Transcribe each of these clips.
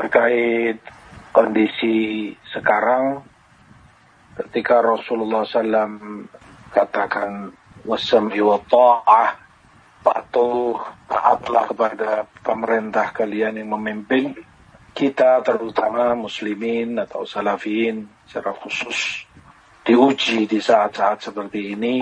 terkait kondisi sekarang ketika Rasulullah SAW katakan wasam'i wa ta'ah, patuh taatlah kepada pemerintah kalian yang memimpin. Kita terutama muslimin atau salafiyin secara khusus diuji di saat-saat seperti ini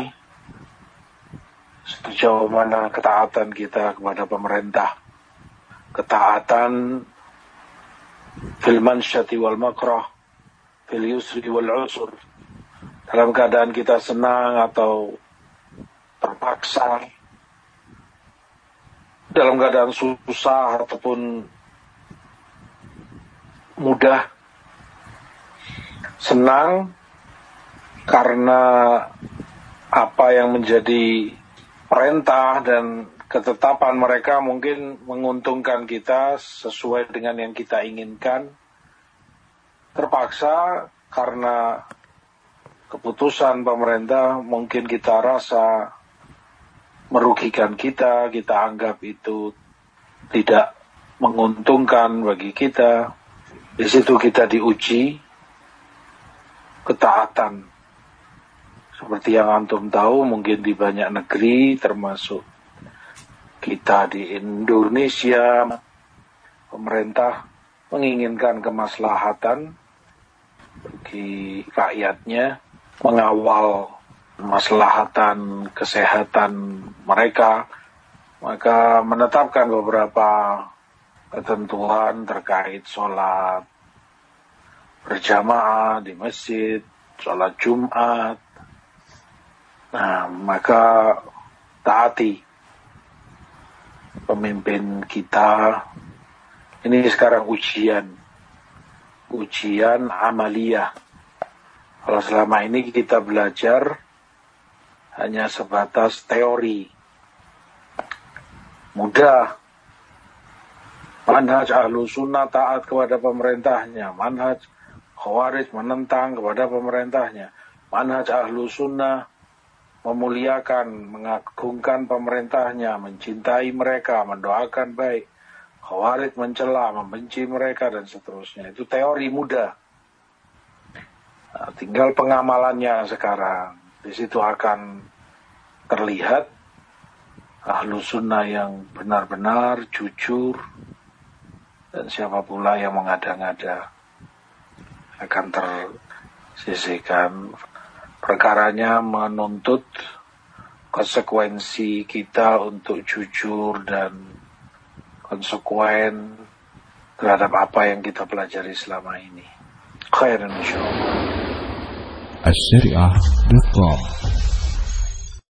sejauh mana ketaatan kita kepada pemerintah, ketaatan fil mansyati wal makrah, fil yusri wal usur, dalam keadaan kita senang atau terpaksa, dalam keadaan susah ataupun mudah. Senang karena apa yang menjadi perintah dan ketetapan mereka mungkin menguntungkan kita sesuai dengan yang kita inginkan. Terpaksa karena keputusan pemerintah mungkin kita rasa merugikan kita, kita anggap itu tidak menguntungkan bagi kita. Di situ kita diuji ketaatan. Seperti yang antum tahu, mungkin di banyak negeri, termasuk kita di Indonesia, pemerintah menginginkan kemaslahatan bagi rakyatnya, mengawal kemaslahatan kesehatan mereka, maka menetapkan beberapa ketentuan terkait sholat berjamaah di masjid, sholat Jumat. Nah, maka taati pemimpin kita. Ini sekarang ujian amaliyah. Kalau selama ini kita belajar hanya sebatas teori, mudah. Manhaj ahlu sunnah taat kepada pemerintahnya, manhaj khawarij menentang kepada pemerintahnya. Manhaj ahlu sunnah memuliakan, mengagungkan pemerintahnya, mencintai mereka, mendoakan baik. Khawarij mencela, membenci mereka, dan seterusnya. Itu teori mudah. Nah, tinggal pengamalannya sekarang. Di situ akan terlihat ahlu sunnah yang benar-benar jujur, dan siapa pula yang mengada-ngada akan tersisihkan. Perkaranya menuntut konsekuensi kita untuk jujur dan konsekuen terhadap apa yang kita pelajari selama ini. Khairan insyaallah. Asyariah.com